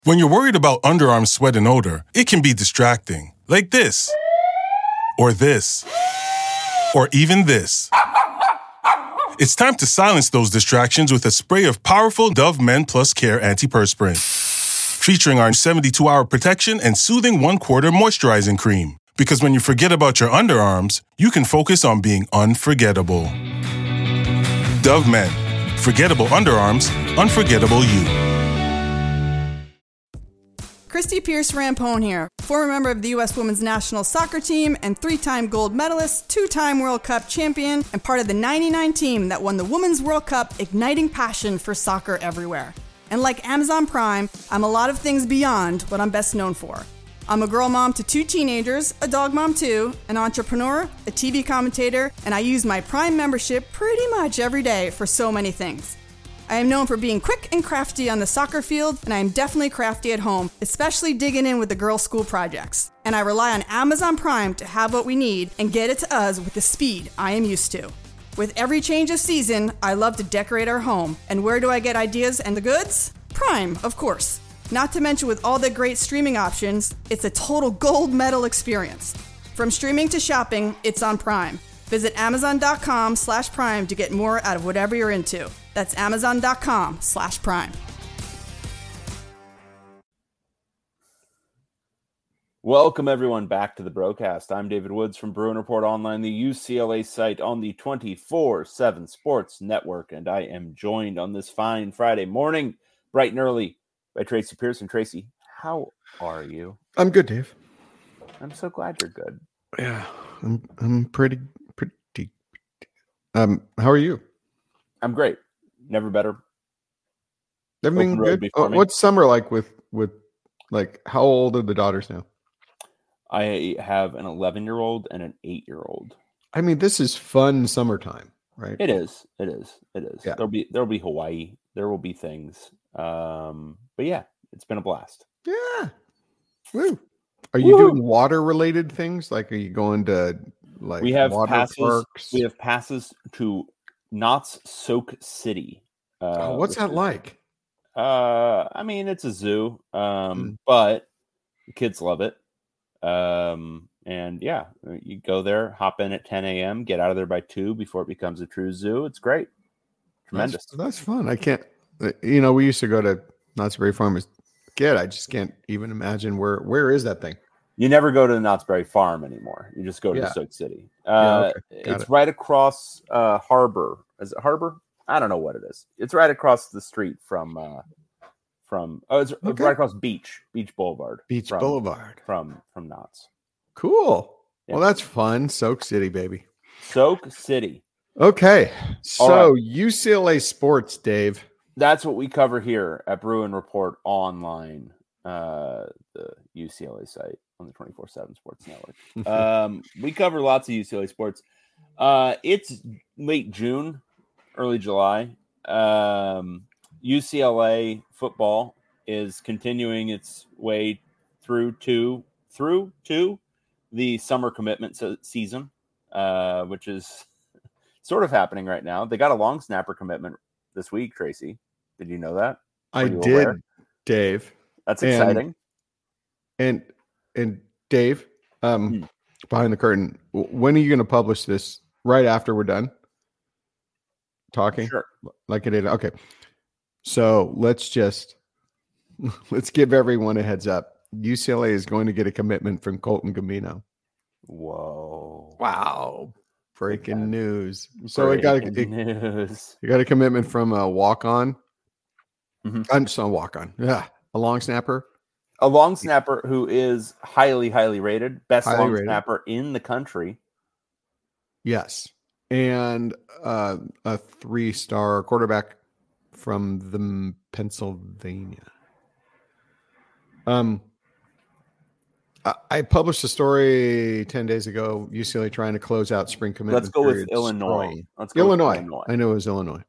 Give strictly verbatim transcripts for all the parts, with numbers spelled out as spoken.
When you're worried about underarm sweat and odor, it can be distracting. Like this. Or this. Or even this. It's time to silence those distractions with a spray of powerful Dove Men Plus Care Antiperspirant. Featuring our seventy-two hour protection and soothing one-quarter moisturizing cream. Because when you forget about your underarms, you can focus on being unforgettable. Dove Men. Forgettable underarms, unforgettable you. Christy Pierce-Rampone here, former member of the U S Women's National Soccer Team and three-time gold medalist, two-time World Cup champion, and part of the ninety-nine team that won the Women's World Cup, igniting passion for soccer everywhere. And like Amazon Prime, I'm a lot of things beyond what I'm best known for. I'm a girl mom to two teenagers, a dog mom too, an entrepreneur, a T V commentator, and I use my Prime membership pretty much every day for so many things. I am known for being quick and crafty on the soccer field, and I am definitely crafty at home, especially digging in with the girls' school projects. And I rely on Amazon Prime to have what we need and get it to us with the speed I am used to. With every change of season, I love to decorate our home. And where do I get ideas and the goods? Prime, of course. Not to mention with all the great streaming options, it's a total gold medal experience. From streaming to shopping, it's on Prime. Visit amazon.com slash prime to get more out of whatever you're into. That's amazon.com slash prime. Welcome, everyone, back to the broadcast. I'm David Woods from Bruin Report Online, the U C L A site on the twenty-four seven Sports Network, and I am joined on this fine Friday morning, bright and early, by Tracy Pearson. Tracy, how are you? I'm good, Dave. I'm so glad you're good. Yeah, I'm I'm pretty pretty. Um, how are you? I'm great. Never better. Everything good? Oh, what's summer like with with like how old are the daughters now? I have an eleven-year-old and an eight-year-old. I mean, this is fun summertime, right? It is. It is. It is. Yeah. There'll be there'll be Hawaii. There will be things. Um, but yeah, it's been a blast. Yeah. Woo. Are you Woo. doing water related things? Like, are you going to like we have water passes? parks? We have passes to Knott's Soak City. Uh, oh, what's that is, like? Uh, I mean, it's a zoo, um, Mm. but the kids love it. Um, and yeah, you go there, hop in at ten a.m., get out of there by two before it becomes a true zoo. It's great. Tremendous. That's, that's fun. I can't, you know, we used to go to Knott's Berry Farm as a kid. I just can't even imagine where, where is that thing? You never go to the Knott's Berry Farm anymore. You just go to Yeah. the Soak City. Yeah, Uh, okay. Got it's it. right across uh, Harbor. Is it Harbor? I don't know what it is. It's right across the street from uh, from. Oh, it's Okay. right across Beach Beach Boulevard. Beach from, Boulevard. from from Knott's. Cool. Yeah. Well, that's fun. Soak City, baby. Soak City. Okay. So All right. U C L A sports, Dave. That's what we cover here at Bruin Report Online, uh, the U C L A site on the twenty-four seven Sports Network. um, we cover lots of U C L A sports. Uh, it's late June, early July. Um, U C L A football is continuing its way through to through to the summer commitment se- season, uh, which is sort of happening right now. They got a long snapper commitment this week, Tracy. Did you know that? I Were you did, aware? Dave. That's And- exciting. And and Dave, um, Hmm. behind the curtain, w- when are you going to publish this? Right after we're done talking? Sure. Like it is. Okay. So let's just let's give everyone a heads up. U C L A is going to get a commitment from Colton Gambino. Whoa. Wow. Breaking that. news. So it got a, Breaking it, news. it got a commitment from a walk-on. Mhm. I'm just on walk-on. Yeah. A long snapper. A long snapper who is highly, highly rated. Best Highly long rated. snapper in the country. Yes. And uh, a three-star quarterback from the Pennsylvania. Um, I, I published a story ten days ago. U C L A trying to close out spring commitment. Let's go with period Illinois. strong. Let's go Illinois. with Illinois. I know it was Illinois.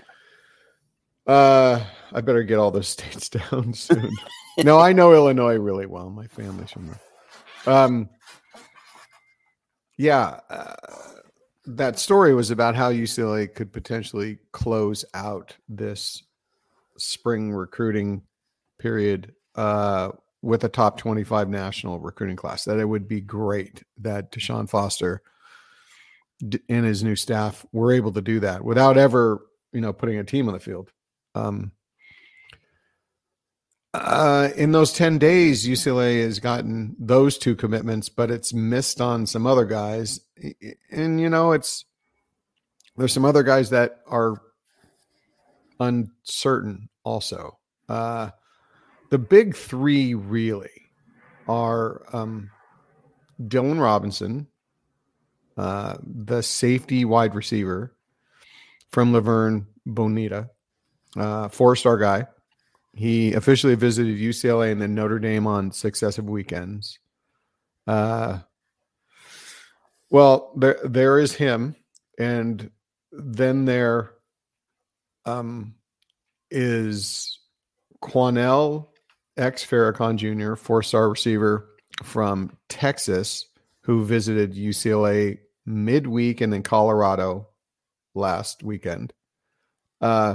Uh, I better get all those states down soon. No, I know Illinois really well. My family's from there. Um, yeah, uh, that story was about how U C L A could potentially close out this spring recruiting period uh, with a top twenty-five national recruiting class, that it would be great that Deshaun Foster d- and his new staff were able to do that without ever, you know, putting a team on the field. Um, uh, in those ten days, U C L A has gotten those two commitments, but it's missed on some other guys. And, you know, it's, there's some other guys that are uncertain also. Uh, the big three really are um, Dylan Robinson, uh, the safety wide receiver from Laverne Bonita, uh, four-star guy. He officially visited U C L A and then Notre Dame on successive weekends. Uh, well, there there is him, and then there um, is Quanell X Farrakhan Junior, four-star receiver from Texas, who visited U C L A midweek and then Colorado last weekend. Uh,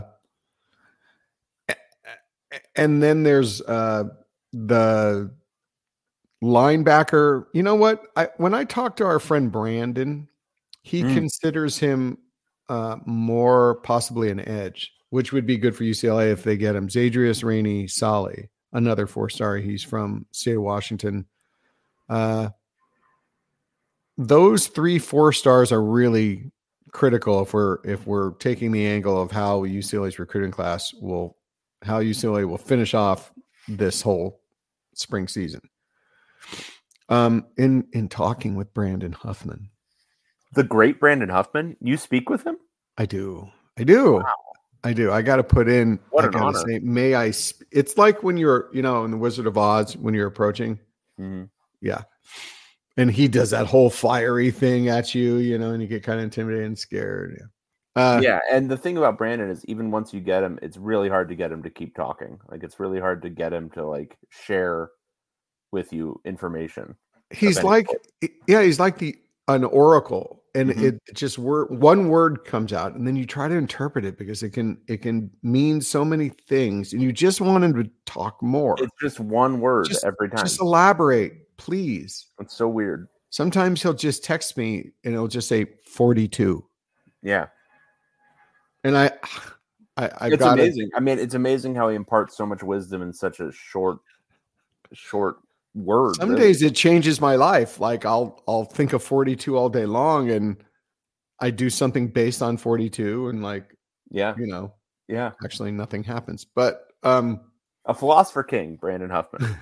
and then there's uh, the linebacker. You know what? I, when I talked to our friend Brandon, he mm. considers him uh, more possibly an edge, which would be good for U C L A if they get him. Zadrius Rainey Solly, another four-star. He's from state of Washington. Uh, those three four stars are really critical if we're if we're taking the angle of how U C L A's recruiting class will, how U C L A will finish off this whole spring season. Um, in in talking with Brandon Huffman, the great Brandon Huffman, you speak with him? I do, I do, wow. I do. I got to put in. What I an gotta honor. Say, may I? Sp- it's like when you're, you know, in the Wizard of Oz when you're approaching. Mm-hmm. Yeah. And he does that whole fiery thing at you, you know, and you get kind of intimidated and scared. Yeah. Uh, yeah. And the thing about Brandon is even once you get him, it's really hard to get him to keep talking. Like it's really hard to get him to like share with you information. He's like, yeah, he's like the, an oracle, and mm-hmm. it just word, one word comes out and then you try to interpret it because it can, it can mean so many things and you just want him to talk more. It's just one word just, every time. Just elaborate, please. It's so weird. Sometimes he'll just text me and it'll just say forty-two. Yeah. And I, I, I it's gotta, amazing. I mean, it's amazing how he imparts so much wisdom in such a short, short word. Some really. days it changes my life. Like I'll, I'll think of forty-two all day long and I do something based on forty-two and like, yeah, you know, yeah, actually nothing happens, but, um, a philosopher king, Brandon Huffman.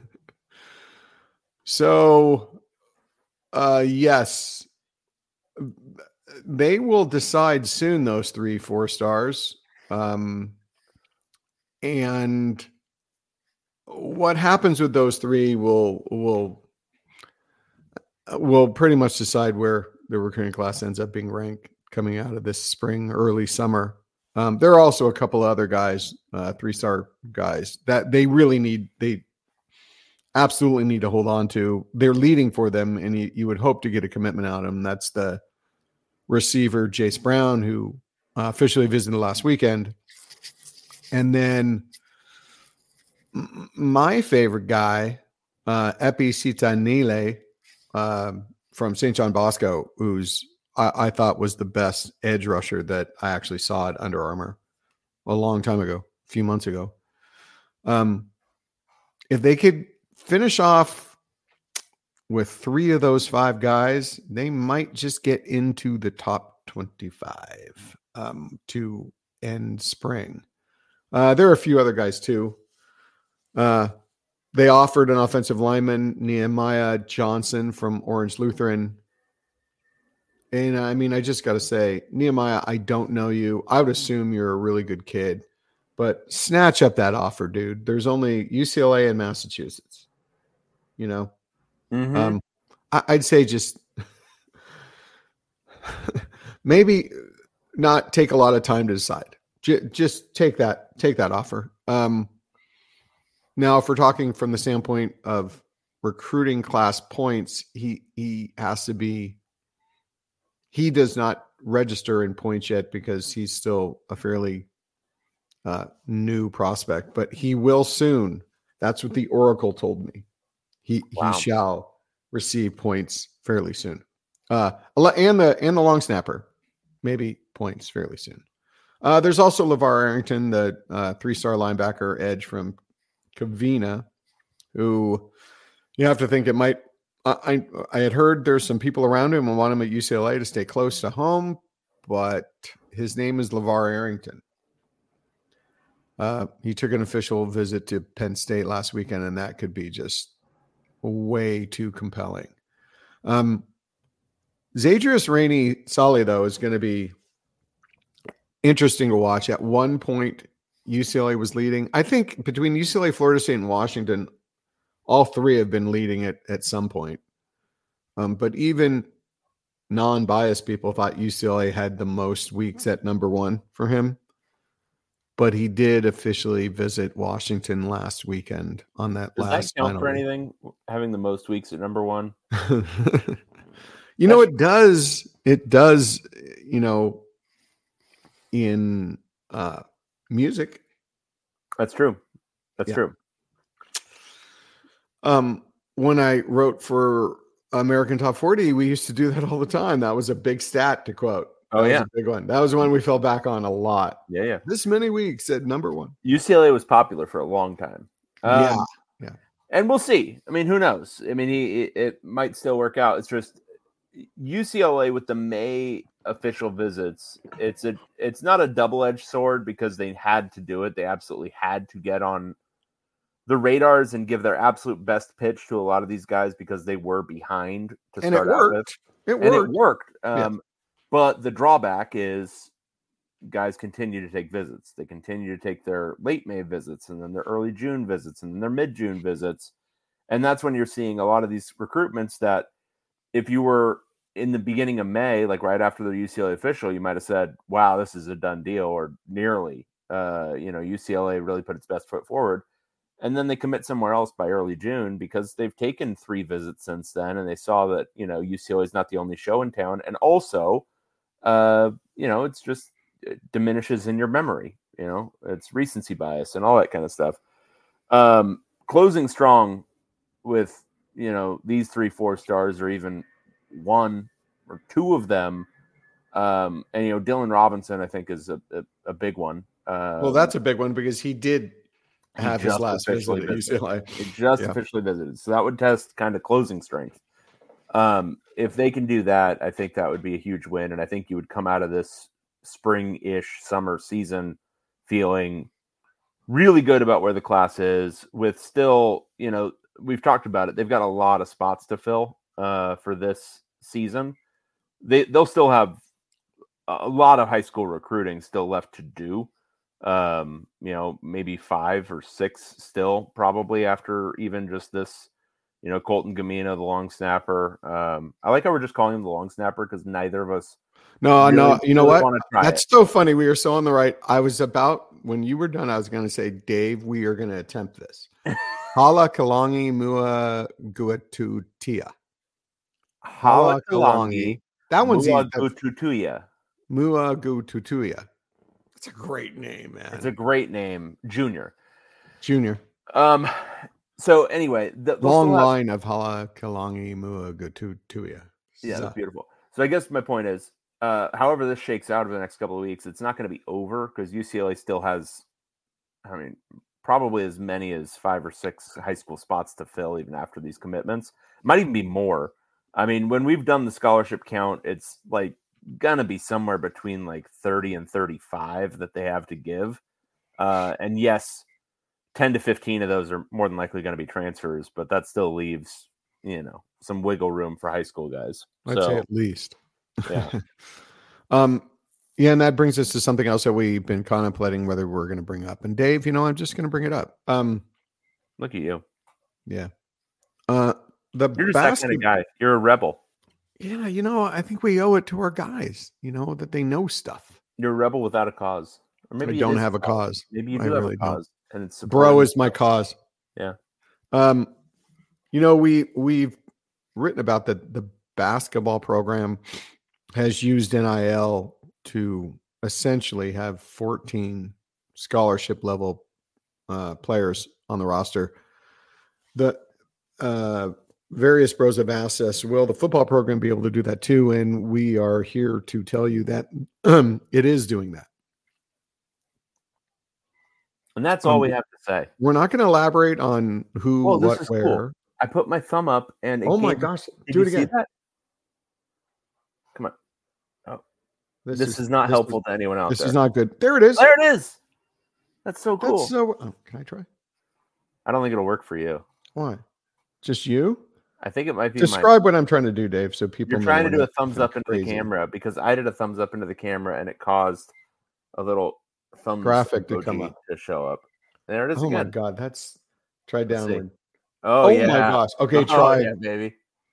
So, uh, yes, they will decide soon, those three, four stars. Um, and what happens with those three will, will, will pretty much decide where the recruiting class ends up being ranked coming out of this spring, early summer. Um, there are also a couple of other guys, uh, three-star guys that they really need. They absolutely need to hold on to. They're leading for them, and you, you would hope to get a commitment out of them. That's the receiver, Jace Brown, who uh, officially visited last weekend. And then m- my favorite guy, uh, Epi Sitanile, uh, from Saint John Bosco, who's I, I thought was the best edge rusher that I actually saw at Under Armour a long time ago, a few months ago. Um, if they could finish off with three of those five guys, they might just get into the top twenty-five um, to end spring. Uh, there are a few other guys too. Uh, they offered an offensive lineman, Nehemiah Johnson from Orange Lutheran. And I mean, I just got to say, Nehemiah, I don't know you. I would assume you're a really good kid, but snatch up that offer, dude. There's only U C L A and Massachusetts. You know, mm-hmm. um, I, I'd say just maybe not take a lot of time to decide. J- just take that, take that offer. Um, now, if we're talking from the standpoint of recruiting class points, he he has to be. He does not register in points yet because he's still a fairly uh, new prospect, but he will soon. That's what the Oracle told me. He Wow. he shall receive points fairly soon. Uh, and the and the long snapper, maybe points fairly soon. Uh, there's also LeVar Arrington, the uh, three-star linebacker edge from Covina, who you have to think it might. I I had heard there's some people around him and want him at U C L A to stay close to home, but his name is LeVar Arrington. Uh, he took an official visit to Penn State last weekend, and that could be just way too compelling. Um, Zadrius Rainey-Solly, though, is going to be interesting to watch. At one point, U C L A was leading. I think between U C L A, Florida State, and Washington, all three have been leading it at some point. Um, but even non-biased people thought U C L A had the most weeks at number one for him. But he did officially visit Washington last weekend on that Does last that count final for week. anything? Having the most weeks at number one? You know, it does. It does, you know, in uh, music. That's true. That's Yeah. true. Um, when I wrote for American Top forty, we used to do that all the time. That was a big stat to quote. That Oh, was yeah. a big one. That was one we fell back on a lot. Yeah, yeah. This many weeks at number one. U C L A was popular for a long time. Um, Yeah, yeah. And we'll see. I mean, who knows? I mean, he, it, it might still work out. It's just U C L A with the May official visits. It's a, it's not a double-edged sword because they had to do it. They absolutely had to get on the radars and give their absolute best pitch to a lot of these guys because they were behind to And it start out with. worked. It And worked. it worked. Um, Yeah. But the drawback is guys continue to take visits. They continue to take their late May visits and then their early June visits and then their mid-June visits. And that's when you're seeing a lot of these recruitments that if you were in the beginning of May, like right after the U C L A official, you might have said, wow, this is a done deal, or nearly. Uh, you know, U C L A really put its best foot forward. And then they commit somewhere else by early June because they've taken three visits since then. And they saw that, you know, U C L A is not the only show in town. And also, uh, you know, it's just it diminishes in your memory, you know, it's recency bias and all that kind of stuff. Um, closing strong with, you know, these three, four stars or even one or two of them. Um, and, you know, Dylan Robinson, I think is a, a, a big one. Um, Well, that's a big one because he did he have his just last officially visit at U C L A. He just Yeah. officially visited. So that would test kind of closing strength. Um, if they can do that, I think that would be a huge win. And I think you would come out of this spring-ish summer season feeling really good about where the class is with still, you know, we've talked about it. They've got a lot of spots to fill uh, for this season. They, they'll still have a lot of high school recruiting still left to do. Um, you know, maybe five or six still probably after even just this, you know, Colton Gamino, the long snapper. Um, I like how we're just calling him the long snapper because neither of us. No, really, no. You know really what? wanna try That's it. so funny. We are so on the right. I was about, when you were done, I was going to say, Dave, we are going to attempt this. Hala Kalangi Mua Guatutia. Hala Kalangi. That one's easy. Tutuya. Mua Guatutia. That's a great name, man. It's a great name, Junior. Junior. Um. So anyway, the, they'll Long still have- line of Hala Kalangi Mua Guatutia. Yeah, So- that's beautiful. So I guess my point is, uh, however this shakes out over the next couple of weeks, it's not going to be over because U C L A still has, I mean, probably as many as five or six high school spots to fill even after these commitments. Might even be more. I mean, when we've done the scholarship count, it's like gonna be somewhere between like thirty and thirty-five that they have to give. Uh, and yes, ten to fifteen of those are more than likely going to be transfers, but that still leaves, you know, some wiggle room for high school guys. I'd so, say at least. yeah. Um, yeah, and that brings us to something else that we've been contemplating whether we're going to bring up. And Dave, you know, I'm just going to bring it up. Um, Look at you. yeah. Uh, the You're just that kind basket- of guy. You're a rebel. Yeah, you know, I think we owe it to our guys, you know, that they know stuff. You're a rebel without a cause. Or maybe I it don't is have a cause. Maybe you I do have really a don't. cause. And it's Bro supporting- is my cause. Yeah. Um, you know, we we've written about that the basketball program has used N I L to essentially have fourteen scholarship level uh, players on the roster. the uh, various bros have asked us, will the football program be able to do that too? And we are here to tell you that um, it is doing that. And that's all um, we have to say. We're not going to elaborate on who, Well, this what, is where. cool. I put my thumb up and it Oh my gave, gosh. Did Do you it again. See that? Come on. Oh, This, this is, is not this helpful is, to anyone out This there. is not good. There it is. There it is. That's so cool. That's so. Oh, can I try? I don't think it'll work for you. Why? Just you? I think it might be Describe my, what I'm trying to do, Dave, so people You're know trying to we're do a not thumbs fucking up into crazy. the camera because I did a thumbs up into the camera and it caused a little thumbs graphic to emoji come up. to show up. There it is Oh again. my god, that's try Let's see. downward. Oh, Oh yeah. my gosh. Okay, Oh, try. yeah, baby.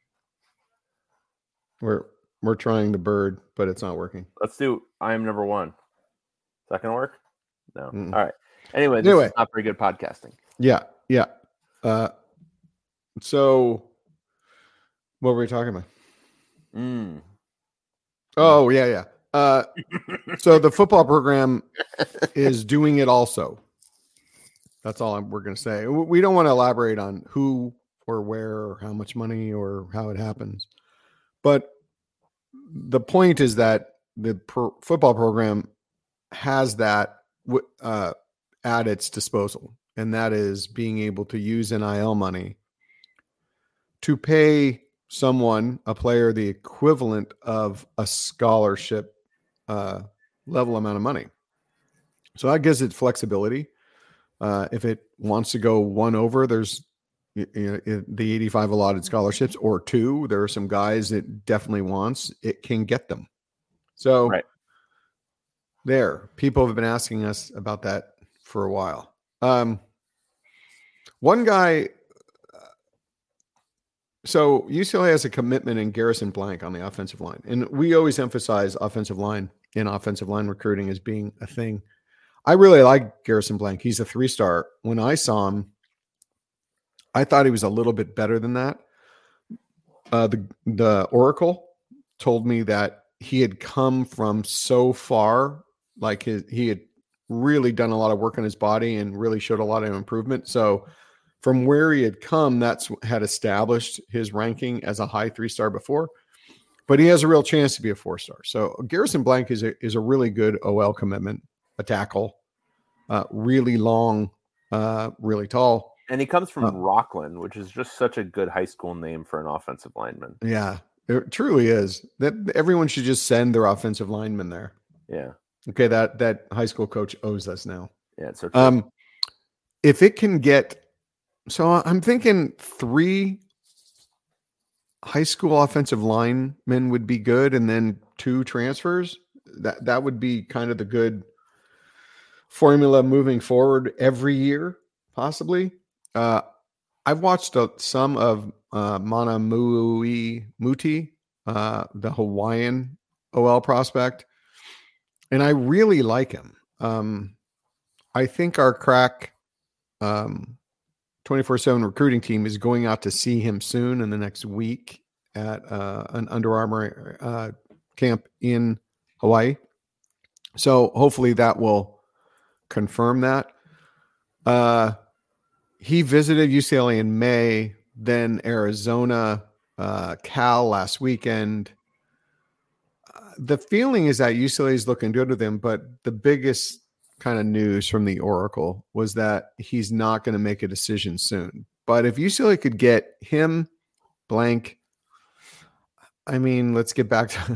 We're we're trying the bird, but it's not working. Let's do I am number one. Is that gonna work? No. Mm-mm. All right. Anyway, this Anyway. is not very good podcasting. Yeah, yeah. Uh, so what were we talking about? Mm. Oh yeah, yeah. Uh, so the football program is doing it also. That's all I'm, we're going to say. We don't want to elaborate on who or where or how much money or how it happens. But the point is that the pro- football program has that w- uh, at its disposal, and that is being able to use N I L money to pay someone, a player, the equivalent of a scholarship uh, level amount of money. So that gives it flexibility. Uh, if it wants to go one over, there's you know, the eighty-five allotted scholarships, or two. There are some guys it definitely wants. It can get them. So Right. there, people have been asking us about that for a while. Um, one guy. So U C L A has a commitment in Garrison Blank on the offensive line. And we always emphasize offensive line in offensive line recruiting as being a thing. I really like Garrison Blank. He's a three-star. When I saw him, I thought he was a little bit better than that. Uh, the, the Oracle told me that he had come from so far, like his, he had really done a lot of work on his body and really showed a lot of improvement. So from where he had come, that's had established his ranking as a high three-star before, but he has a real chance to be a four-star. So Garrison Blank is a, is a really good O L commitment, a tackle, uh, really long, uh, really tall. And he comes from uh, Rockland, which is just such a good high school name for an offensive lineman. Yeah, it truly is. That everyone should just send their offensive linemen there. Yeah. Okay, that that high school coach owes us now. Yeah, it's so true. Um, if it can get, so I'm thinking three high school offensive linemen would be good, and then two transfers. That that would be kind of the good formula moving forward every year, possibly. Uh, I've watched uh, some of uh, Mana Mui Muti, uh, the Hawaiian O L prospect, and I really like him. Um, I think our crack um, twenty-four seven recruiting team is going out to see him soon in the next week at uh, an Under Armour uh, camp in Hawaii. So hopefully that will confirm that. Uh, he visited U C L A in May, then Arizona, uh, Cal last weekend. Uh, the feeling is that U C L A is looking good with him, but the biggest kind of news from the Oracle was that he's not going to make a decision soon. But if U C L A could get him, Blank, I mean, let's get back to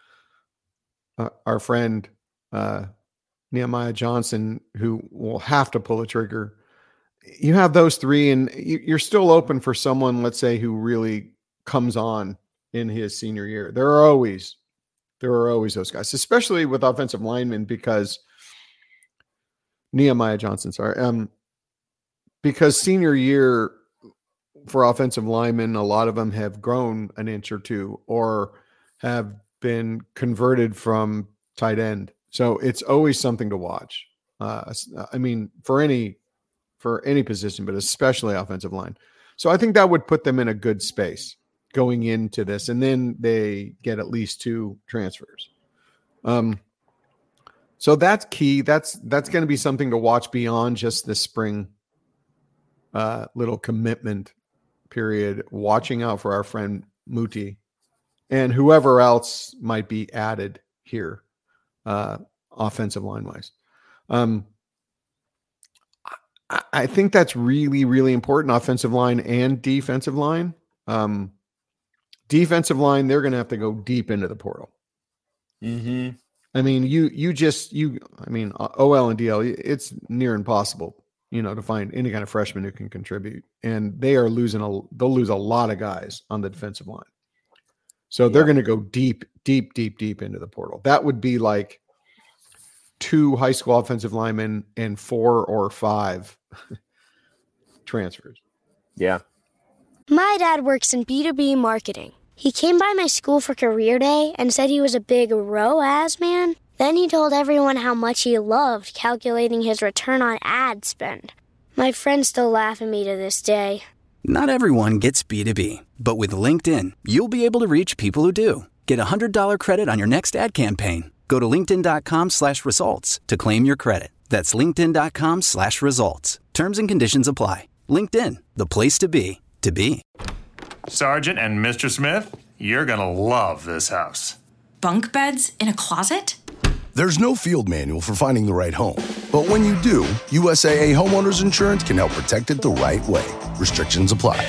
uh, our friend uh, Nehemiah Johnson, who will have to pull a trigger. You have those three, and you're still open for someone, let's say, who really comes on in his senior year. There are always, there are always those guys, especially with offensive linemen, because Nehemiah Johnson, sorry, um, because senior year for offensive linemen, a lot of them have grown an inch or two, or have been converted from tight end. So it's always something to watch. Uh, I mean, for any. for any position, but especially offensive line. So I think that would put them in a good space going into this. And then they get at least two transfers. Um, so that's key. That's, that's going to be something to watch beyond just the spring uh, little commitment period, watching out for our friend Muti and whoever else might be added here, uh, offensive line wise. Um, I, I think that's really, really important, offensive line and defensive line. Um, defensive line, they're going to have to go deep into the portal. Mm-hmm. I mean, you, you just, you, I mean, O L and D L, it's near impossible, you know, to find any kind of freshman who can contribute. And they are losing, a, they'll lose a lot of guys on the defensive line. So they're yeah. going to go deep, deep, deep, deep into the portal. That would be like two high school offensive linemen and four or five transfers. Yeah. My dad works in B two B marketing. He came by my school for career day and said he was a big R O A S man. Then he told everyone how much he loved calculating his return on ad spend. My friends still laugh at me to this day. Not everyone gets B two B, but with LinkedIn, you'll be able to reach people who do. Get a one hundred dollars credit on your next ad campaign. Go to linkedin.com slash results to claim your credit. That's linkedin.com slash results. Terms and conditions apply. LinkedIn, the place to be, to be. Sergeant and Mister Smith, you're going to love this house. Bunk beds in a closet? There's no field manual for finding the right home. But when you do, U S A A Homeowners Insurance can help protect it the right way. Restrictions apply.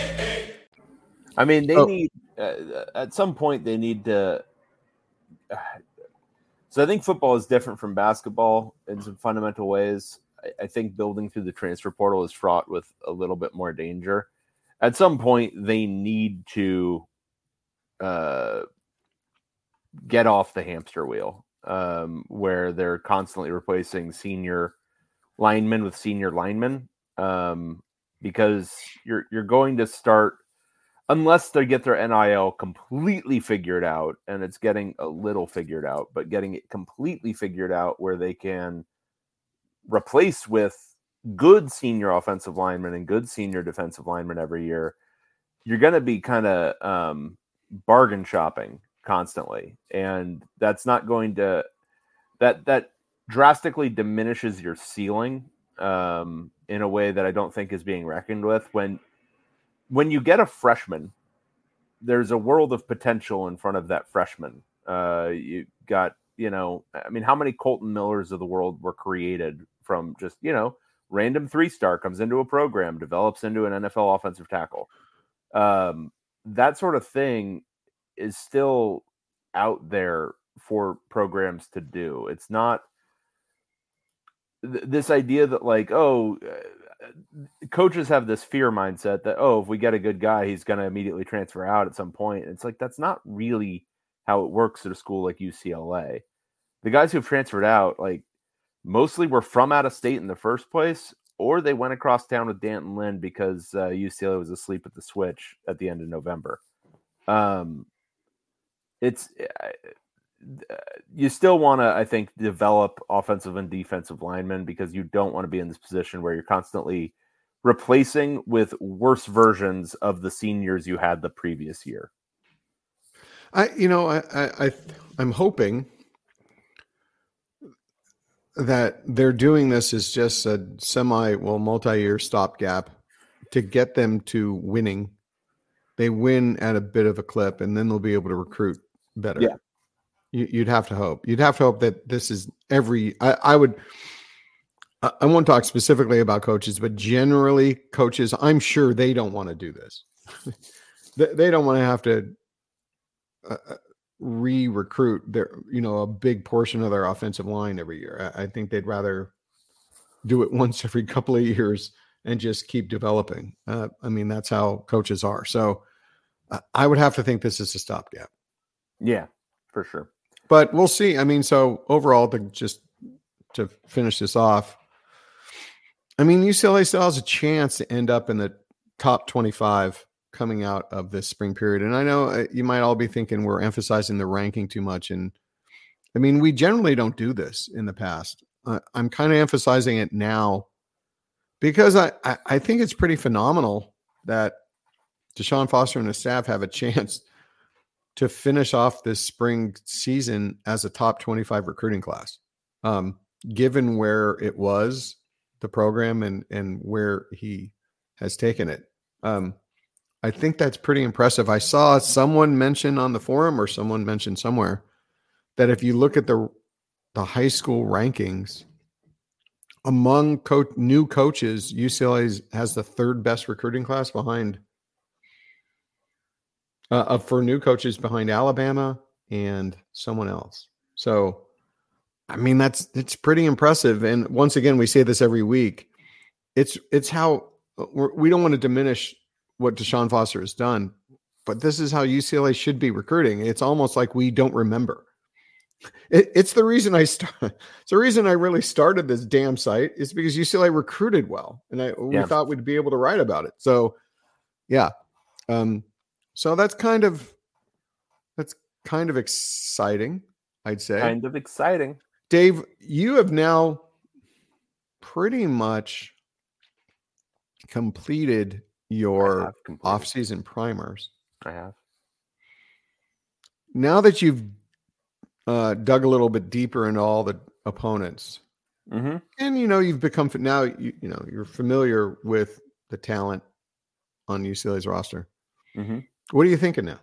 I mean, they oh. need, uh, at some point, they need to. Uh, so I think football is different from basketball in some fundamental ways. I, I think building through the transfer portal is fraught with a little bit more danger. At some point, they need to uh, get off the hamster wheel, um, where they're constantly replacing senior linemen with senior linemen, um, because you're you're going to start, unless they get their N I L completely figured out, and it's getting a little figured out, but getting it completely figured out where they can replace with good senior offensive linemen and good senior defensive linemen every year, you're going to be kind of um, bargain shopping constantly. And that's not going to, that, that drastically diminishes your ceiling um, in a way that I don't think is being reckoned with. When, when you get a freshman, there's a world of potential in front of that freshman. Uh, you got, you know, I mean, how many Colton Millers of the world were created from just, you know, random three-star comes into a program, develops into an N F L offensive tackle. Um, that sort of thing is still out there for programs to do. It's not th- this idea that like, oh, uh, coaches have this fear mindset that, oh, if we get a good guy, he's going to immediately transfer out at some point. It's like, that's not really how it works at a school like U C L A. The guys who've transferred out, like, mostly were from out of state in the first place, or they went across town with Danton Lynn because uh, U C L A was asleep at the switch at the end of November. Um, it's uh, you still want to, I think, develop offensive and defensive linemen because you don't want to be in this position where you're constantly replacing with worse versions of the seniors you had the previous year. I, you know, I, I, I I'm hoping that they're doing this as just a semi, well, multi-year stopgap to get them to winning. They win at a bit of a clip, and then they'll be able to recruit better. Yeah, you, you'd have to hope. You'd have to hope that this is every. I, I would. I, I won't talk specifically about coaches, but generally, coaches, I'm sure they don't want to do this. they, they don't want to have to Uh, re-recruit their, you know, a big portion of their offensive line every year. I, I think they'd rather do it once every couple of years and just keep developing. Uh, I mean, that's how coaches are. So uh, I would have to think this is a stopgap. Yeah, for sure. But we'll see. I mean, so overall, to just to finish this off, I mean, U C L A still has a chance to end up in the top twenty-five coming out of this spring period. And I know you might all be thinking we're emphasizing the ranking too much. And I mean, we generally don't do this in the past. Uh, I'm kind of emphasizing it now because I, I, I think it's pretty phenomenal that Deshaun Foster and his staff have a chance to finish off this spring season as a top twenty-five recruiting class. Um, given where it was, the program and, and where he has taken it. Um, I think that's pretty impressive. I saw someone mention on the forum or someone mentioned somewhere that if you look at the the high school rankings among co- new coaches, U C L A has the third best recruiting class behind uh, for new coaches behind Alabama and someone else. So, I mean, that's it's pretty impressive. And once again, we say this every week. It's it's how we're, we don't want to diminish what Deshaun Foster has done, but this is how U C L A should be recruiting. It's almost like we don't remember. It, it's the reason I start. It's the reason I really started this damn site is because U C L A recruited well, and I we yeah. thought we'd be able to write about it. So, yeah, um, so that's kind of that's kind of exciting, I'd say. Kind of exciting, Dave. You have now pretty much completed your off-season primers. I have. Now that you've uh, dug a little bit deeper into all the opponents, mm-hmm. and you know you've become now you, you know you're familiar with the talent on U C L A's roster. Mm-hmm. What are you thinking now?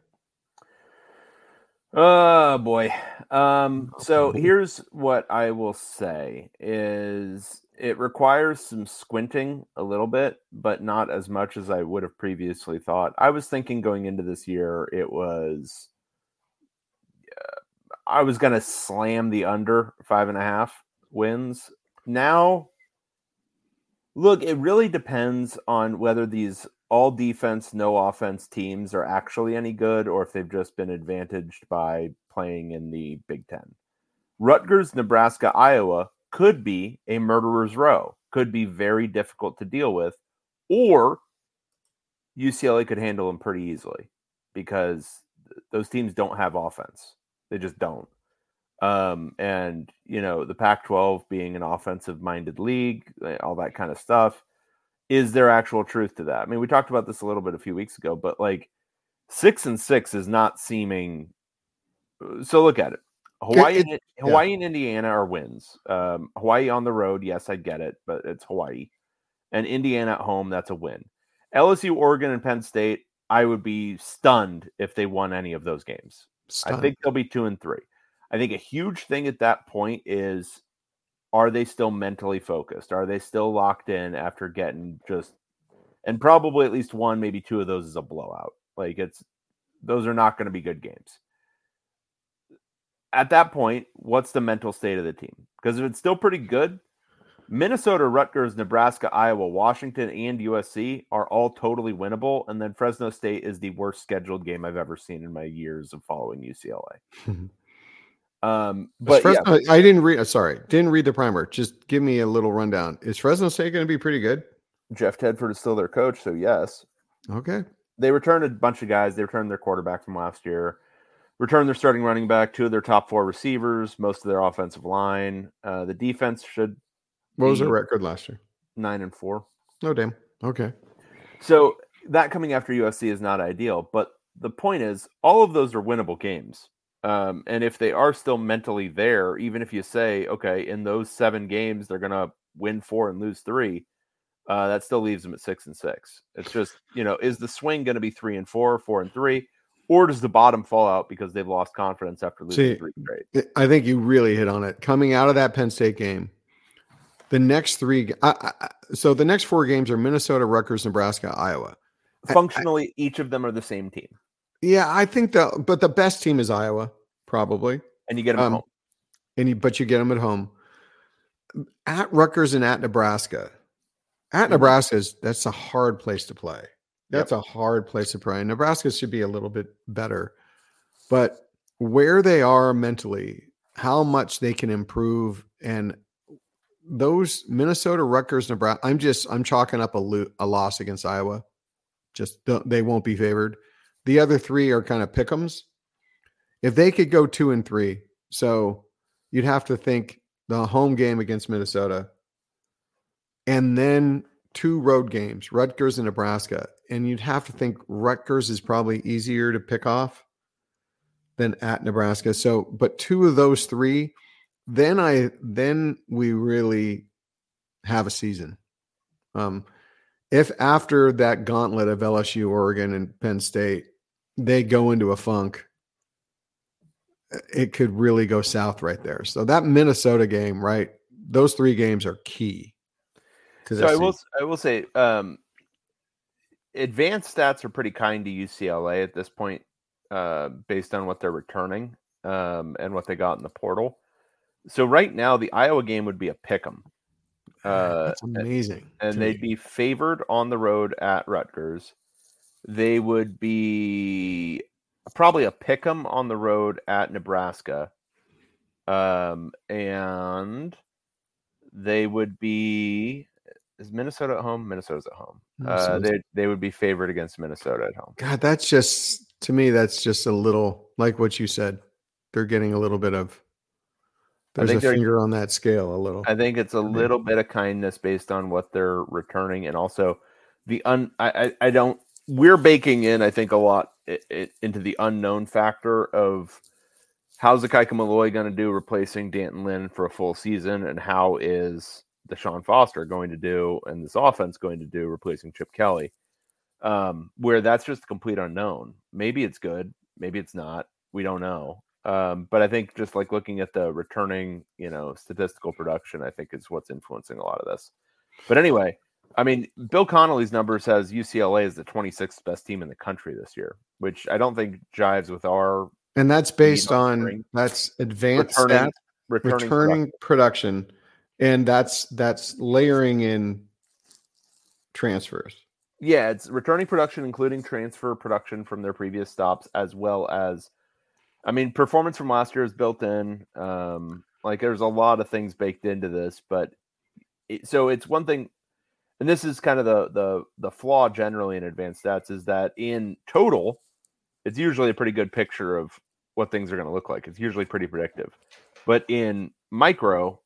Oh boy. Um, so here's what I will say is it requires some squinting a little bit, but not as much as I would have previously thought. I was thinking going into this year, it was, uh, I was going to slam the under five and a half wins. Now, look, it really depends on whether these all defense, no offense teams are actually any good, or if they've just been advantaged by playing in the Big Ten. Rutgers, Nebraska, Iowa could be a murderer's row, could be very difficult to deal with, or U C L A could handle them pretty easily because those teams don't have offense. They just don't. Um, and, you know, the Pac twelve being an offensive-minded league, all that kind of stuff. Is there actual truth to that? I mean, we talked about this a little bit a few weeks ago, but like six and six is not seeming. So look at it. Hawaii, it, it, Hawaii yeah. and Indiana are wins. Um, Hawaii on the road, yes, I get it, but it's Hawaii. And Indiana at home, that's a win. L S U, Oregon, and Penn State, I would be stunned if they won any of those games. Stunned. I think they'll be two and three. I think a huge thing at that point is, are they still mentally focused? Are they still locked in after getting just, and probably at least one, maybe two of those is a blowout. Like it's, those are not going to be good games. At that point, what's the mental state of the team? Because if it's still pretty good, Minnesota, Rutgers, Nebraska, Iowa, Washington, and U S C are all totally winnable. And then Fresno State is the worst scheduled game I've ever seen in my years of following U C L A. Um, but Fresno, yeah. I didn't read. Sorry, didn't read the primer. Just give me a little rundown. Is Fresno State going to be pretty good? Jeff Tedford is still their coach, so yes. Okay. They returned a bunch of guys. They returned their quarterback from last year. Returned their starting running back, two of their top four receivers, most of their offensive line. Uh, the defense should. What was their record last year? Nine and four. Oh damn. Okay. So that coming after U S C is not ideal, but the point is, all of those are winnable games. Um, and if they are still mentally there, even if you say, okay, in those seven games, they're going to win four and lose three, uh, that still leaves them at six and six. It's just, you know, is the swing going to be three and four, four and three, or does the bottom fall out because they've lost confidence after losing See, three straight? I think you really hit on it. Coming out of that Penn State game, the next three, I, I, so the next four games are Minnesota, Rutgers, Nebraska, Iowa. Functionally, I, each of them are the same team. Yeah, I think the but the best team is Iowa, probably. And you get them um, at home. And you, but you get them at home. At Rutgers and at Nebraska. At mm-hmm. Nebraska, is, that's a hard place to play. That's yep. a hard place to play. Nebraska should be a little bit better. But where they are mentally, how much they can improve, and those Minnesota, Rutgers, Nebraska, I'm just, I'm chalking up a, lo- a loss against Iowa. Just they won't be favored. The other three are kind of pick'ems. If they could go two and three, so you'd have to think the home game against Minnesota and then two road games, Rutgers and Nebraska. And you'd have to think Rutgers is probably easier to pick off than at Nebraska. So, but two of those three, then I, then we really have a season. Um, if after that gauntlet of L S U, Oregon, and Penn State, they go into a funk, it could really go south right there. So that Minnesota game, right? Those three games are key. To so I will, I will say, um, advanced stats are pretty kind to U C L A at this point, uh, based on what they're returning um, and what they got in the portal. So right now, the Iowa game would be a pick'em. Uh, That's amazing. And, and they'd be favored on the road at Rutgers. They would be probably a pick'em on the road at Nebraska. Um, and they would be, is Minnesota at home? Minnesota's at home. Uh, they they would be favored against Minnesota at home. God, that's just, to me, that's just a little, like what you said. They're getting a little bit of, there's a finger on that scale a little. I think it's a little bit of kindness based on what they're returning. And also the un, I, I, I don't, we're baking in, I think, a lot it, it, into the unknown factor of how's Akaika Malloy going to do replacing Danton Lynn for a full season, and how is Deshaun Foster going to do and this offense going to do replacing Chip Kelly, um, where that's just a complete unknown. Maybe it's good, maybe it's not. We don't know. Um, but I think just like looking at the returning, you know, statistical production, I think is what's influencing a lot of this. But anyway, I mean, Bill Connolly's numbers has U C L A as the twenty-sixth best team in the country this year, which I don't think jives with our. And that's based on, on that's advanced returning, stats, returning, returning production. production, and that's that's layering in transfers. Yeah, it's returning production, including transfer production from their previous stops, as well as, I mean, performance from last year is built in. Um, like there's a lot of things baked into this, but it, so it's one thing, and this is kind of the the the flaw generally in advanced stats, is that in total, it's usually a pretty good picture of what things are going to look like. It's usually pretty predictive, but in micro,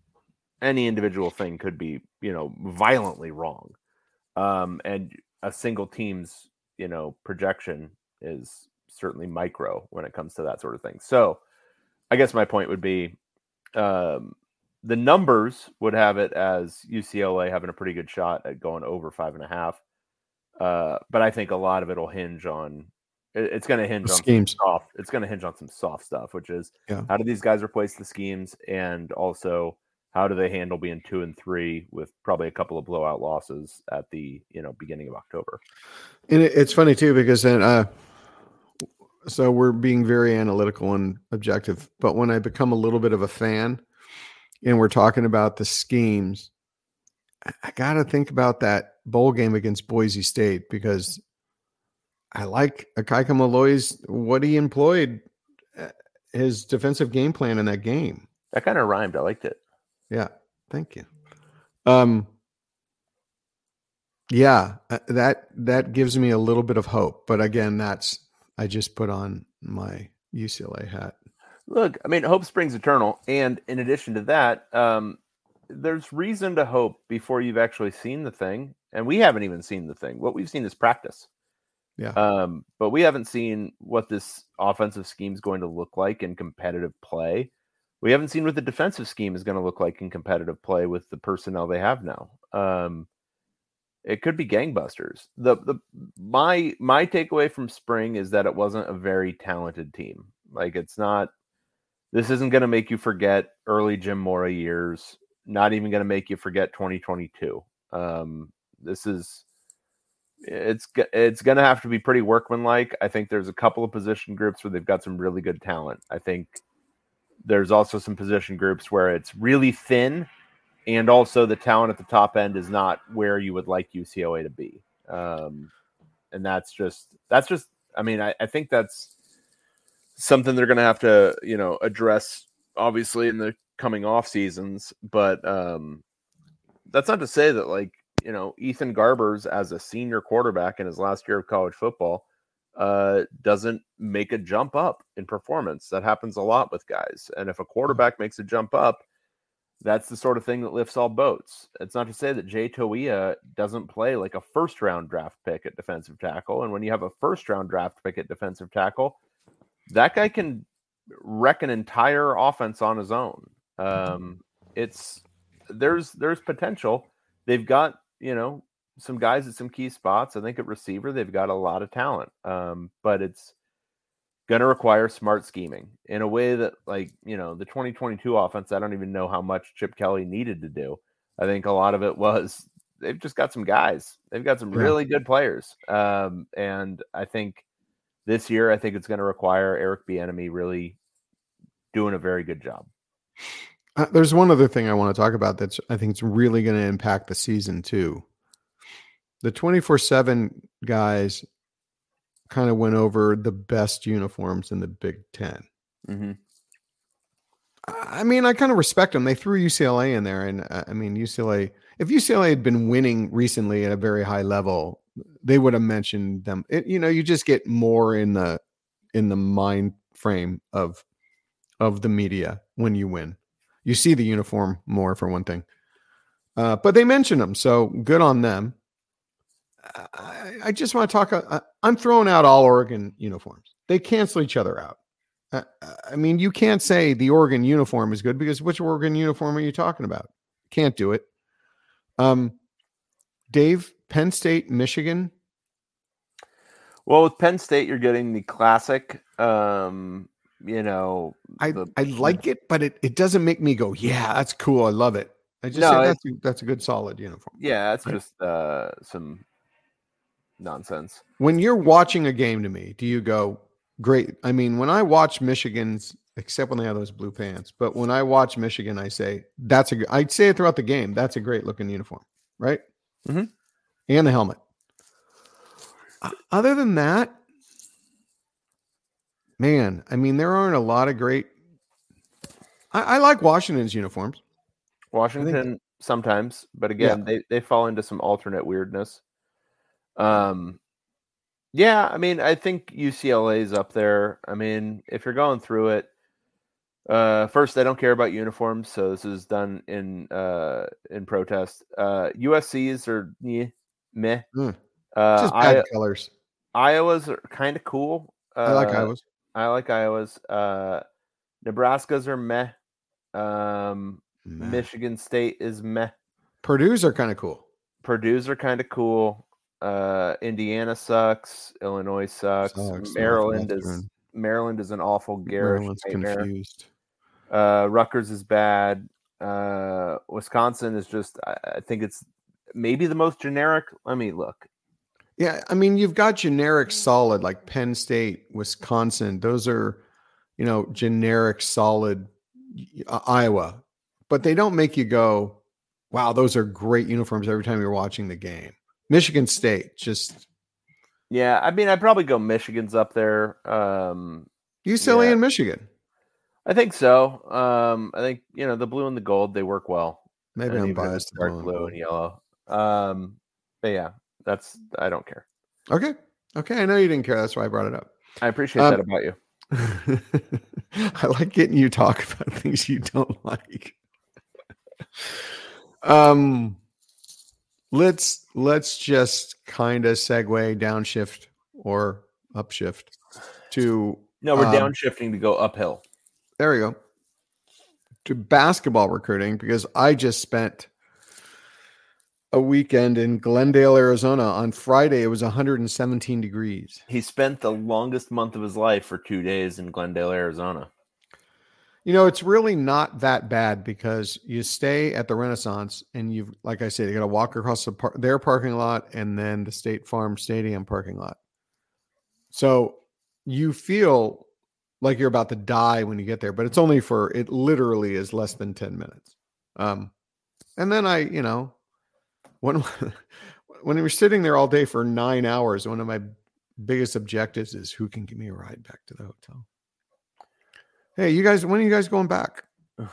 any individual thing could be, you know, violently wrong. Um, and a single team's, you know, projection is certainly micro when it comes to that sort of thing. So I guess my point would be, um, the numbers would have it as U C L A having a pretty good shot at going over five and a half. Uh, but I think a lot of it will hinge on, it, it's going to hinge on schemes. Some soft, it's going to hinge on some soft stuff, which is yeah. how do these guys replace the schemes? And also, how do they handle being two and three with probably a couple of blowout losses at the, you know, beginning of October? And it, it's funny too, because then, uh, so we're being very analytical and objective, but when I become a little bit of a fan and we're talking about the schemes, I, I got to think about that bowl game against Boise State, because I like Akaika Malloy's, what he employed, uh, his defensive game plan in that game. That kind of rhymed. I liked it. Yeah. Thank you. Um, yeah, that, that gives me a little bit of hope, but again, that's, I just put on my U C L A hat. Look, I mean, hope springs eternal. And in addition to that, um, there's reason to hope before you've actually seen the thing. And we haven't even seen the thing. What we've seen is practice. Yeah. Um, but we haven't seen what this offensive scheme is going to look like in competitive play. We haven't seen what the defensive scheme is going to look like in competitive play with the personnel they have now. Um, it could be gangbusters. The the my my takeaway from spring is that it wasn't a very talented team. Like it's not. This isn't going to make you forget early Jim Mora years. Not even going to make you forget twenty twenty-two. Um, this is. It's it's going to have to be pretty workmanlike. I think there's a couple of position groups where they've got some really good talent. I think there's also some position groups where it's really thin, and also the talent at the top end is not where you would like U C L A to be. Um, and that's just that's just. I mean, I, I think that's something they're going to have to, you know, address obviously in the coming off seasons. But um, that's not to say that, like, you know, Ethan Garbers as a senior quarterback in his last year of college football uh, doesn't make a jump up in performance. That happens a lot with guys. And if a quarterback makes a jump up, that's the sort of thing that lifts all boats. It's not to say that Jay Toia doesn't play like a first round draft pick at defensive tackle. And when you have a first round draft pick at defensive tackle, that guy can wreck an entire offense on his own. Um, it's there's, there's potential. They've got, you know, some guys at some key spots. I think at receiver, they've got a lot of talent, um, but it's going to require smart scheming in a way that, like, you know, the twenty twenty-two offense, I don't even know how much Chip Kelly needed to do. I think a lot of it was they've just got some guys. They've got some Yeah. really good players. Um, and I think this year, I think it's going to require Eric Bieniemy really doing a very good job. Uh, there's one other thing I want to talk about that's I think it's really going to impact the season too. The twenty-four seven guys kind of went over the best uniforms in the Big Ten. Mm-hmm. I mean, I kind of respect them. They threw U C L A in there. And uh, I mean, U C L A, if U C L A had been winning recently at a very high level, they would have mentioned them. It, you know, you just get more in the, in the mind frame of, of the media when you win. You see the uniform more for one thing. Uh, but they mention them. So good on them. I, I just want to talk. Uh, I'm throwing out all Oregon uniforms. They cancel each other out. Uh, I mean, you can't say the Oregon uniform is good because which Oregon uniform are you talking about? Can't do it. Um, Dave, Penn State, Michigan. Well, with Penn State, you're getting the classic, um, you know. I, the, I like it, but it, it doesn't make me go, yeah, that's cool. I love it. I just No, say it- that's a, that's a good solid uniform. Yeah, it's just uh, some nonsense. When you're watching a game to me, do you go, great? I mean, when I watch Michigan's, except when they have those blue pants, but when I watch Michigan, I say, that's a, I'd say it throughout the game. That's a great looking uniform, right? Mhm. And the helmet. Uh, Other than that, man, I mean, there aren't a lot of great, I, I like Washington's uniforms. Washington sometimes, but again, Yeah. they, they fall into some alternate weirdness. Um, yeah, I mean, I think U C L A is up there. I mean, if you're going through it, uh, first, I don't care about uniforms, so this is done in uh, in protest. Uh, U S C's are meh. meh. Mm. Uh, Just bad I, colors. Iowa's are kind of cool. Uh, I like Iowa's. I like Iowa's. Uh, Nebraska's are meh. Um, Meh. Michigan State is meh. Purdue's are kind of cool. Purdue's are kind of cool. Uh, Indiana sucks. Illinois sucks. Sucks. Maryland is Northwestern. Maryland is an awful garish Maryland's nightmare. confused. Uh, Rutgers is bad. Uh, Wisconsin is just. I, I think it's maybe the most generic. Let me look. Yeah, I mean, you've got generic solid like Penn State, Wisconsin. Those are, you know, generic solid. uh, Iowa, but they don't make you go, wow, those are great uniforms every time you're watching the game. Michigan State, just Yeah, I mean, I'd probably go Michigan's up there. Um, U C L A Yeah. and Michigan. I think so. Um, I think you know the blue and the gold they work well. Maybe And I'm even biased. to Dark blue and blue gold. and yellow. Um, but yeah, that's I don't care. Okay. Okay. I know you didn't care. That's why I brought it up. I appreciate Um, that about you. I like getting you talk about things you don't like. um, let's let's just kind of segue downshift or upshift to No, we're um, downshifting to go uphill. there we go to basketball recruiting because I just spent a weekend in Glendale, Arizona. On Friday, it was one hundred seventeen degrees. He spent the longest month of his life for two days in Glendale, Arizona. You know, it's really not that bad because you stay at the Renaissance and you've, like I said, you got to walk across the par- their parking lot and then the State Farm Stadium parking lot. So you feel like you're about to die when you get there, but it's only for, it literally is less than ten minutes. Um, and then I, you know, when, when you're sitting there all day for nine hours, one of my biggest objectives is who can give me a ride back to the hotel. Hey, you guys, when are you guys going back?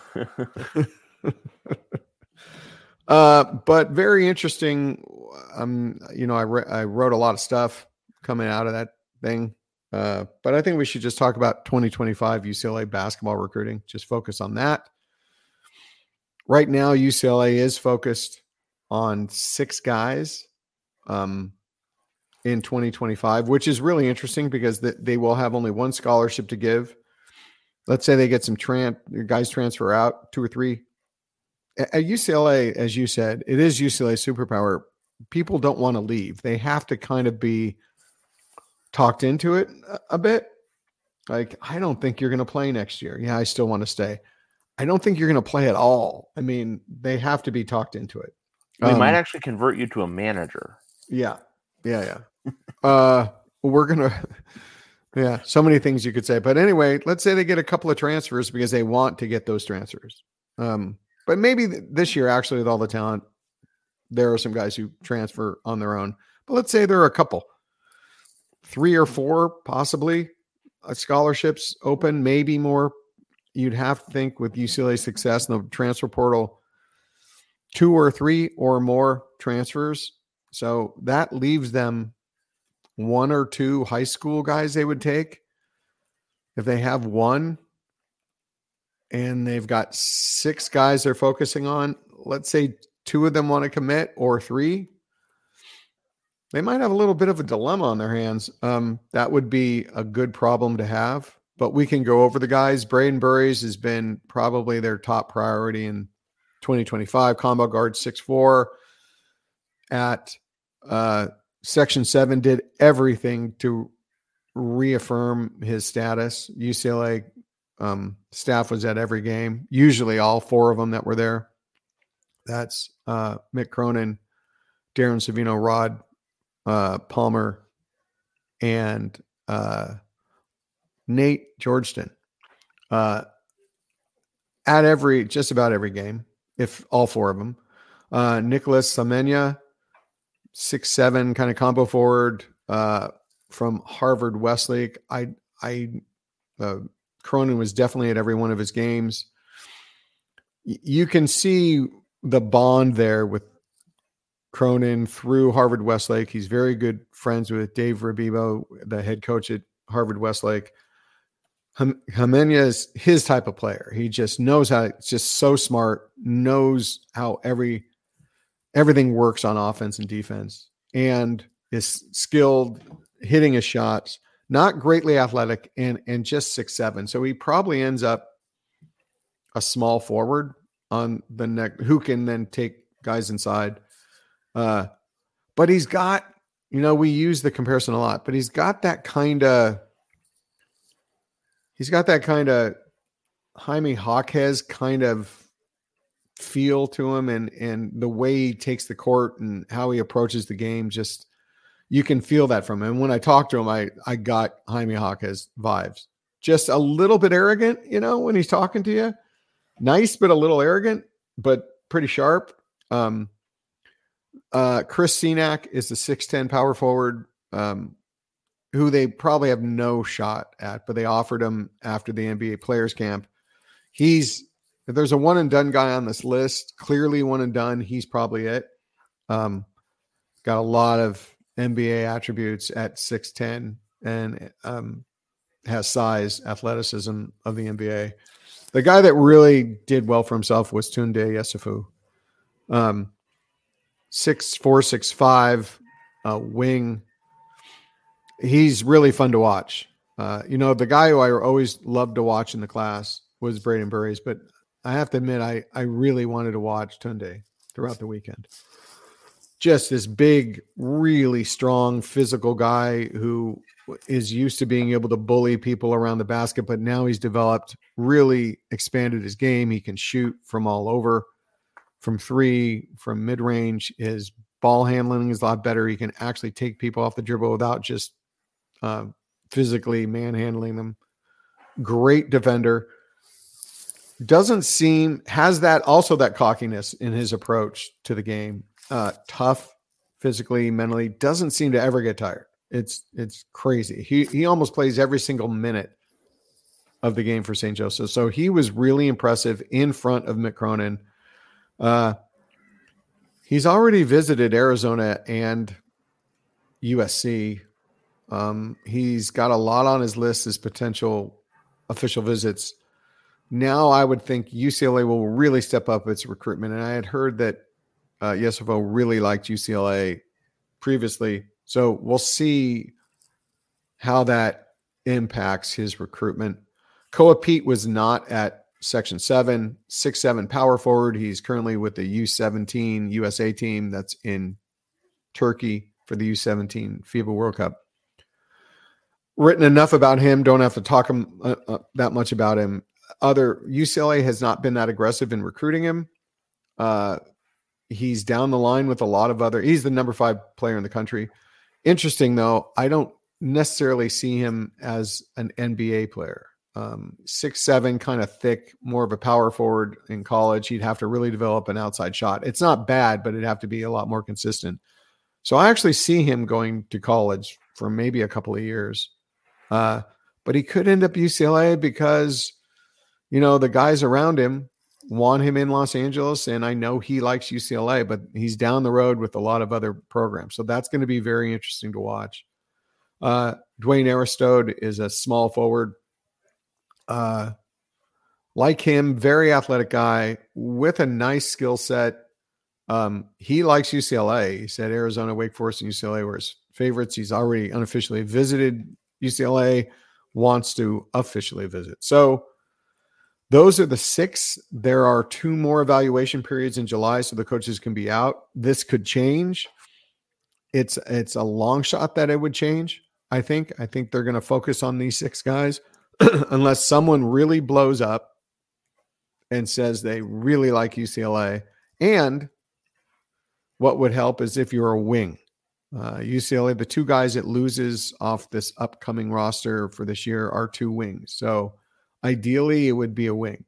uh, but very interesting. Um, you know, I re- I wrote a lot of stuff coming out of that thing. Uh, but I think we should just talk about twenty twenty-five U C L A basketball recruiting. Just focus on that. Right now, U C L A is focused on six guys um, in twenty twenty-five, which is really interesting because th- they will have only one scholarship to give. Let's say they get some tran- guys transfer out, two or three. At U C L A, as you said, it is U C L A superpower. people don't want to leave. They have to kind of be talked into it a, a bit. Like, I don't think you're going to play next year. Yeah, I still want to stay. I don't think you're going to play at all. I mean, they have to be talked into it. We um, might actually convert you to a manager. Yeah. Yeah. Yeah. uh, we're going to, yeah, so many things you could say. But anyway, let's say they get a couple of transfers because they want to get those transfers. Um, but maybe th- this year, actually, with all the talent, there are some guys who transfer on their own. But let's say there are a couple, three or four, possibly uh, scholarships open, maybe more. You'd have to think with U C L A's success in the transfer portal, two or three or more transfers. So that leaves them one or two high school guys they would take. If they have one and they've got six guys they're focusing on, let's say two of them want to commit or three, they might have a little bit of a dilemma on their hands. Um, that would be a good problem to have. But we can go over the guys. Braden Burries has been probably their top priority in twenty twenty-five. Combo guard six foot four at uh, Section seven, did everything to reaffirm his status. U C L A um, staff was at every game, usually all four of them that were there. That's uh, Mick Cronin, Darren Savino, Rod uh, Palmer, and uh, Nate Georgeston uh, at every, just about every game, if all four of them. Uh, Nicholas Samenia, six seven kind of combo forward uh, from Harvard Westlake. I, I, uh, Cronin was definitely at every one of his games. Y- you can see the bond there with Cronin through Harvard Westlake. He's very good friends with Dave Rabibo, the head coach at Harvard Westlake. Hamenia is his type of player. He just knows how, it's just so smart, knows how every everything works on offense and defense, and is skilled, hitting his shots, not greatly athletic, and and just six seven. So he probably ends up a small forward on the neck who can then take guys inside. Uh, but he's got, you know, we use the comparison a lot, but he's got that kind of He's got that kind of Jaime Jaquez kind of feel to him, and and the way he takes the court and how he approaches the game, just you can feel that from him. And when I talked to him, I I got Jaime Jaquez vibes. Just a little bit arrogant, you know, when he's talking to you. Nice, but a little arrogant, but pretty sharp. Um, uh, Chris Senack is the six ten power forward. Um, who they probably have no shot at, but they offered him after the N B A players camp. He's, if there's a one and done guy on this list, clearly one and done, he's probably it. Um, got a lot of N B A attributes at six ten and um, has size, athleticism of the N B A. The guy that really did well for himself was Tunde Yesufu. Um, six four, six five, uh, wing. He's really fun to watch. Uh, you know, the guy who I always loved to watch in the class was Braden Burries, but I have to admit, I, I really wanted to watch Tunde throughout the weekend. Just this big, really strong physical guy who is used to being able to bully people around the basket, but now he's developed, really expanded his game. He can shoot from all over, from three, from mid-range. His ball handling is a lot better. He can actually take people off the dribble without just Uh, physically manhandling them. Great defender. Doesn't seem, has that also that cockiness in his approach to the game. Uh, tough physically, mentally, doesn't seem to ever get tired. It's it's crazy. He he almost plays every single minute of the game for Saint Joseph. So he was really impressive in front of Mick Cronin. Uh, he's already visited Arizona and U S C. Um, he's got a lot on his list as potential official visits. Now I would think U C L A will really step up its recruitment. And I had heard that uh, Yesufu really liked U C L A previously. So we'll see how that impacts his recruitment. Koa Pete was not at Section seven, six seven power forward. He's currently with the U seventeen U S A team that's in Turkey for the U seventeen FIBA World Cup. Written enough about him. Don't have to talk him, uh, uh, that much about him. Other U C L A has not been that aggressive in recruiting him. Uh, he's down the line with a lot of other. He's the number five player in the country. Interesting though, I don't necessarily see him as an N B A player. Um, six seven, kind of thick, more of a power forward in college. He'd have to really develop an outside shot. It's not bad, but it'd have to be a lot more consistent. So I actually see him going to college for maybe a couple of years. Uh, but he could end up U C L A because, you know, the guys around him want him in Los Angeles, and I know he likes U C L A, but he's down the road with a lot of other programs. So that's going to be very interesting to watch. Uh, Dwayne Aristode is a small forward. Uh, like him, very athletic guy with a nice skill set. Um, he likes U C L A. He said Arizona, Wake Forest, and U C L A were his favorites. He's already unofficially visited U C L A, wants to officially visit. So those are the six. There are two more evaluation periods in July, so the coaches can be out. This could change. It's it's a long shot that it would change, I think. I think they're going to focus on these six guys unless someone really blows up and says they really like U C L A. And what would help is if you're a wing. Uh, U C L A, the two guys it loses off this upcoming roster for this year are two wings. So ideally it would be a wing.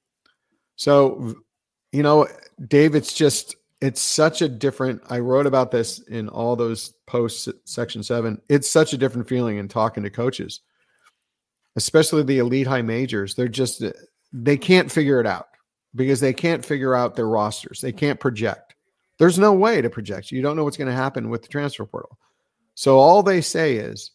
So, you know, Dave, it's just, it's such a different, I wrote about this in all those posts at Section seven. It's such a different feeling in talking to coaches, especially the elite high majors. They're just, they can't figure it out because they can't figure out their rosters. They can't project. There's no way to project. You don't know what's going to happen with the transfer portal. So all they say is,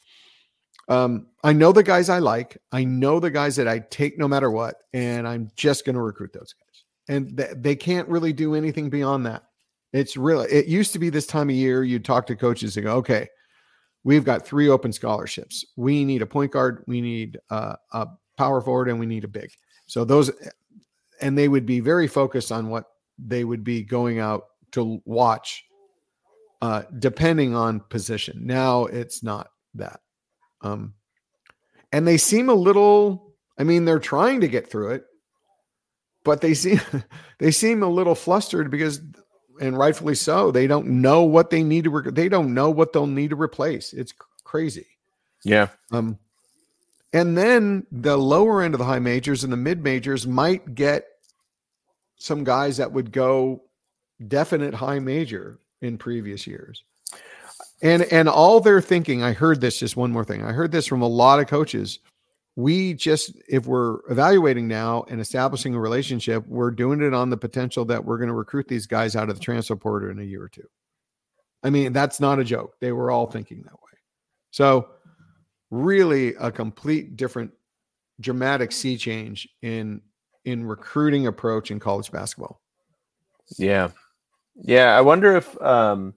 um, I know the guys I like. I know the guys that I take no matter what, and I'm just going to recruit those guys. And th- they can't really do anything beyond that. It's really, it used to be this time of year, you'd talk to coaches and go, okay, we've got three open scholarships. We need a point guard, we need uh, a power forward, and we need a big. So those, and they would be very focused on what they would be going out to watch, uh, depending on position. Now it's not that. Um, and they seem a little, I mean, they're trying to get through it, but they seem, they seem a little flustered because, and rightfully so, they don't know what they need to, re- they don't know what they'll need to replace. It's crazy. Yeah. Um, and then the lower end of the high majors and the mid majors might get some guys that would go definite high major in previous years. And, and all they're thinking, I heard this, just one more thing. I heard this from a lot of coaches. We just, if we're evaluating now and establishing a relationship, we're doing it on the potential that we're going to recruit these guys out of the transfer portal in a year or two. I mean, that's not a joke. They were all thinking that way. So really a complete different dramatic sea change in, in recruiting approach in college basketball. Yeah. Yeah. I wonder if, um,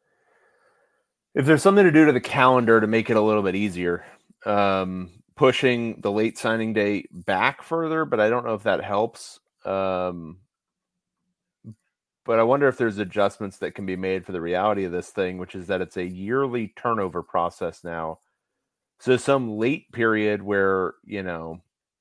if there's something to do to the calendar to make it a little bit easier, um, pushing the late signing day back further, but I don't know if that helps. Um, but I wonder if there's adjustments that can be made for the reality of this thing, which is that it's a yearly turnover process now. So some late period where, you know,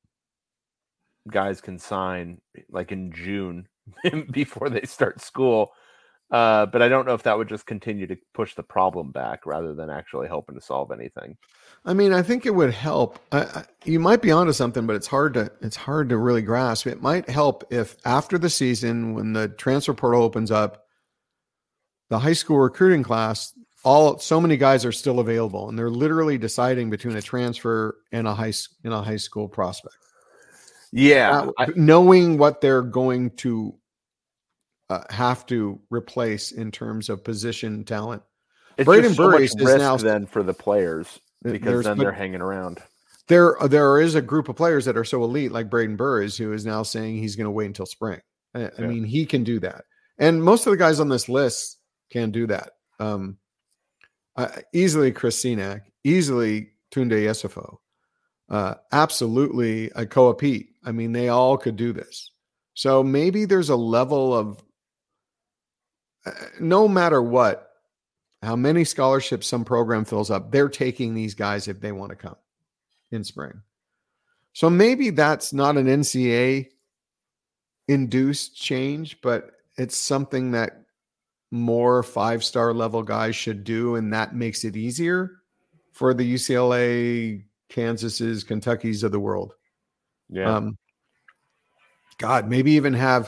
guys can sign like in June before they start school. Uh, but I don't know if that would just continue to push the problem back rather than actually helping to solve anything. I mean, I think it would help. I, I, you might be onto something, but it's hard to it's hard to really grasp. It might help if after the season, when the transfer portal opens up, the high school recruiting class, all so many guys are still available, and they're literally deciding between a transfer and a high and a high school prospect. Yeah, uh, I, knowing what they're going to uh, have to replace in terms of position talent. It's Braden so Burris much is risk now then for the players because there's, then they're hanging around. There, there is a group of players that are so elite, like Braden Burris, who is now saying he's going to wait until spring. I, yeah. I mean, he can do that, and most of the guys on this list can do that. Um, uh, easily Chris Senack, easily Tunde Yesifo, uh, absolutely Ikoa Pete. I mean, they all could do this. So maybe there's a level of, uh, no matter what, how many scholarships some program fills up, they're taking these guys if they want to come in spring. So maybe that's not an N C A A induced change, but it's something that more five-star level guys should do, and that makes it easier for the U C L A, Kansases, Kentuckys of the world. Yeah. Um, God, maybe even have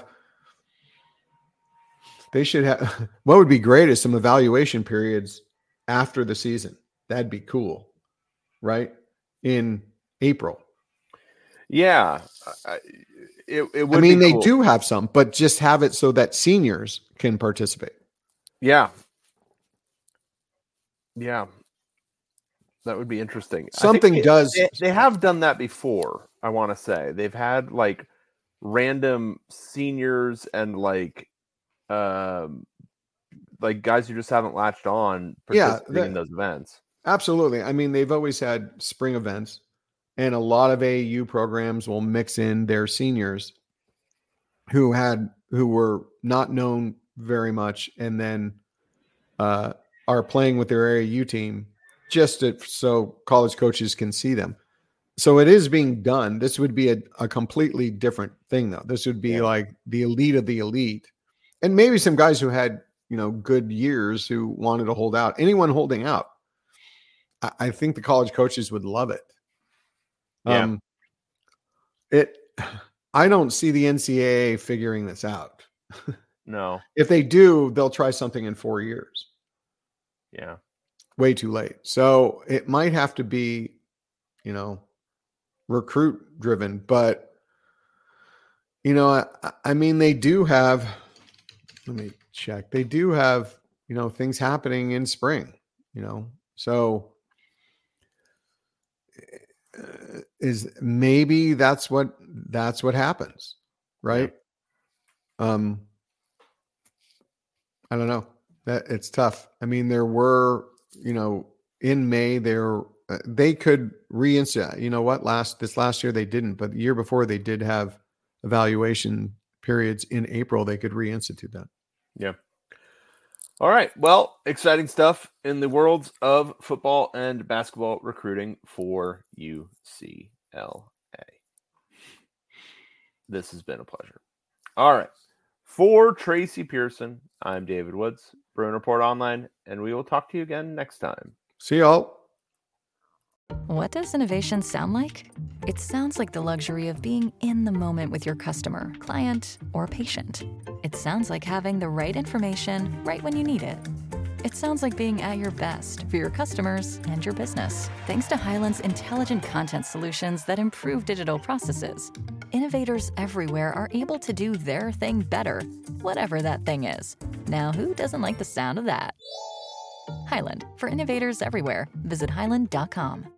they should have what would be great is some evaluation periods after the season. That'd be cool, right? In April. Yeah. I, it, it would I mean, be they cool. do have some, but just have it so that seniors can participate. Yeah. Yeah. That would be interesting. Something they, does. They, they have done that before, I want to say. They've had like random seniors and like um like guys who just haven't latched on participating Yeah, that, in those events. Absolutely. I mean, they've always had spring events, and a lot of A A U programs will mix in their seniors who had who were not known very much, and then uh, are playing with their A A U team just to, so college coaches can see them. So it is being done. This would be a, a completely different thing, though. This would be yeah. like the elite of the elite, and maybe some guys who had, you know, good years who wanted to hold out. Anyone holding out, I, I think the college coaches would love it. Yeah. Um, it. I don't see the N C A A figuring this out. No. If they do, they'll try something in four years. Yeah. Way too late. So it might have to be, you know, recruit driven, but you know, I, I mean, they do have, let me check. They do have, you know, things happening in spring, you know, so uh, is maybe that's what, that's what happens. Right. Yeah. Um, I don't know. That it's tough. I mean, there were, you know, in May there, uh, they could reinstate, you know what, last, this last year they didn't, but the year before they did have evaluation periods in April. They could reinstitute that. Yeah. All right. Well, exciting stuff in the worlds of football and basketball recruiting for U C L A. This has been a pleasure. All right. For Tracy Pearson, I'm David Woods, Bruin Report Online, and we will talk to you again next time. See y'all. What does innovation sound like? It sounds like the luxury of being in the moment with your customer, client, or patient. It sounds like having the right information right when you need it. It sounds like being at your best for your customers and your business. Thanks to Hyland's intelligent content solutions that improve digital processes, innovators everywhere are able to do their thing better, whatever that thing is. Now, who doesn't like the sound of that? Hyland, for innovators everywhere. Visit hyland dot com.